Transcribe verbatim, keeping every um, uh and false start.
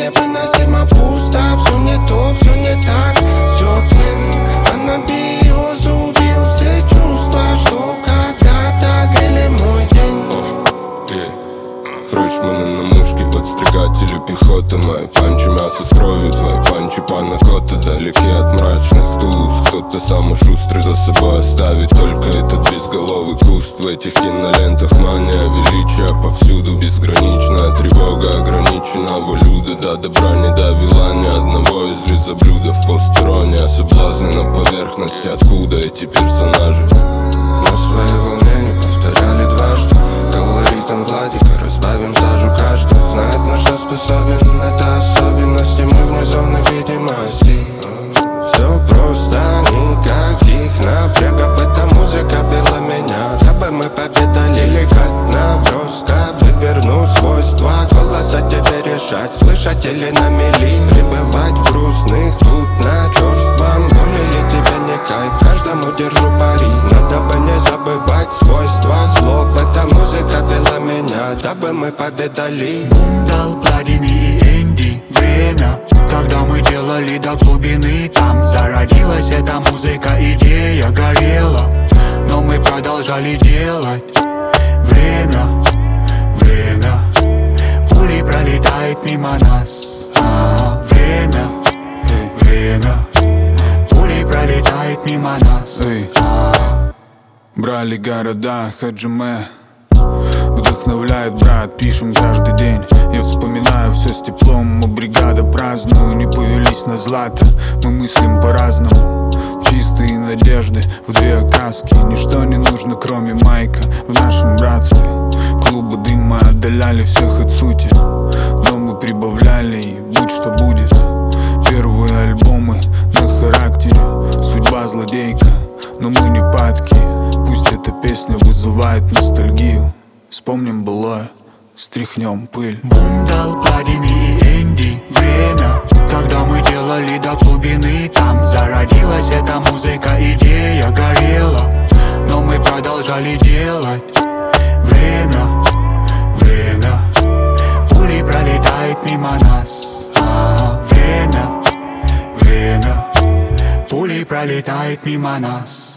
невыносимо пусто. Все не то, все не так, все тлен. Анабиоз убил все чувства, что когда-то грели мой день. Фрешмены на мушке, подстрекатели пехоты. Мои панчи мясо строят, твои панчи панакота. Далеки от мрачных туз, кто-то самый шустрый за собой оставить только этот безголовый куст. В этих кинолентах мания величия повсюду. Безграничная тревога ограниченного люда. До добра не довела ни одного из лизоблюдов. Посторонняя соблазны на поверхности. Откуда эти персонажи? На своей волне не повторяли дважды. Колоритом Владика разбавим сажу каждый. Знает, на что способен, это особенности. Мы вне зоны видимости. Все просто, никаких напрягов. Эта музыка вела меня, дабы мы победали. Деликатно, броско, верну свойства голоса тебе решать. Слышать или на мели, пребывать в грустных тут на чёрством. Более тебе не кайф, каждому держу пари. Надо бы не забывать свойства слов. Эта музыка вела меня, дабы мы победали. Бундал, Владимир и Энди. Время, когда мы делали до глубины. Там зародилась эта музыка, идея горела, но мы продолжали делать. Время, время, пулей пролетает мимо нас. А, время, время, пулей пролетает мимо нас. А. Брали города, хаджиме. Вдохновляет брат, пишем каждый день. Я вспоминаю все с теплом. Мы бригада праздную, не повелись на злато. Мы мыслим по-разному, чистые надежды в две окраски. Ничто не нужно, кроме майка в нашем братстве. Клубы дыма отдаляли всех от сути, но мы прибавляли, и будь что будет. Первые альбомы на характере. Судьба злодейка, но мы не падки. Пусть эта песня вызывает ностальгию. Вспомним былое, стряхнем пыль. Бундал, Владимир и Энди. Время, когда мы делали до глубины. Там зародилась эта музыка, идея горела, но мы продолжали делать. Время, время, пулей пролетает мимо нас. А, время, время, пулей пролетает мимо нас.